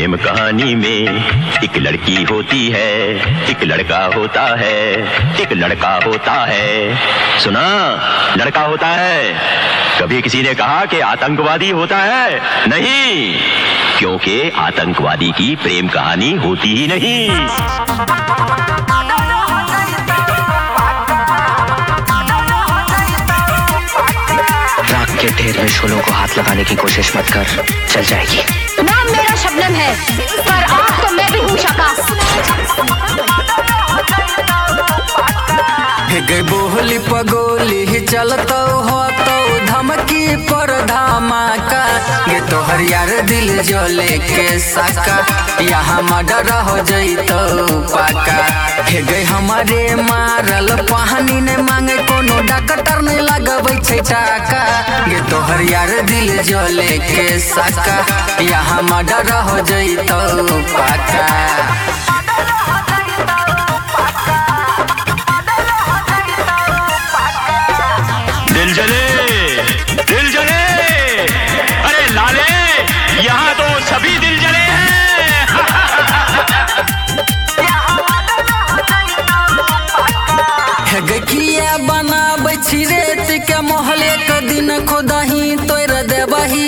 प्रेम कहानी में एक लड़की होती है, एक लड़का होता है, एक लड़का होता है। सुना, लड़का होता है। कभी किसी ने कहा कि आतंकवादी होता है? नहीं, क्योंकि आतंकवादी की प्रेम कहानी होती ही नहीं। के ढेर में शोलों को हाथ लगाने की कोशिश मत कर, चल जाएगी। नाम मेरा शबनम है, पर आँख तो मैं भी हूँ शका। गई बोली पगोली चलतो हो तो धमकी पर धमाका। गे तोहर यार दिल जले के साका, यहाँ मर्डर हो जइतो पाका। हे गई हमारे मारल पानी ने मांगे कोनो डॉक्टर ने लगबै छै टाका। गे तोहर यार दिल जले के साका, यहाँ मर्डर हो जइतो पाका। दिल जले, अरे लाले, यहाँ तो सभी दिल जले हैं। गखिया बनाबै छी रेत के महल, एक दिन खुदही तोड़ देबही।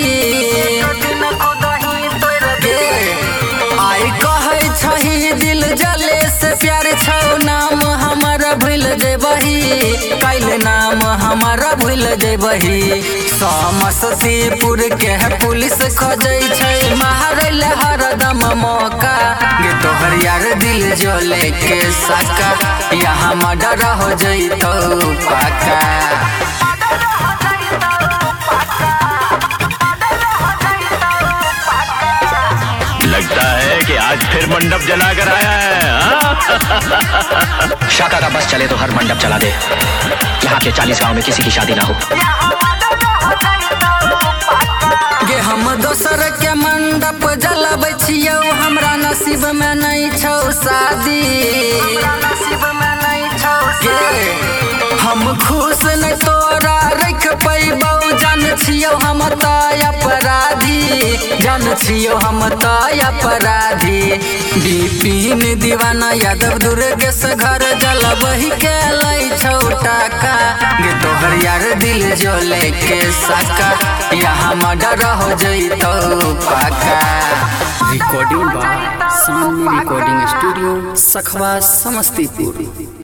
आई कहै छही दिल जले से प्यार छौ, नाम हमारा भूल जेबही। काइल नाम हमारा भूल जेबही। समस्तीपुर के पुलिस खोजै छै, मारैले हरदम मौका। गे तोहर यार दिल जले के साका, यहाँ मर्डर हो जइतो पाका। लगता है कि आज फिर मंडप जला कर आया है। शाका का बस चले तो हर मंडप जला दे, यहाँ के 40 गांव में किसी की शादी ना हो। गे हम दोसर के मंडप जलाबै छियौ, हमरा नसीब में नहीं छौ शादी। हम खुश नहीं तोरा रख पैबौ, जान छियौ हम तऽ अपराधी, जान छियौ हम तऽ अपराधी। बिपिन दीवाना यादव दुर्गेश घर जलबही के लै छौ टाका। गे तोहर यार दिल जले के साका, यहाँ मर्डर हो जइतो पाका। Recording by Sanvi recording studio, Sakhwa, Samastipur.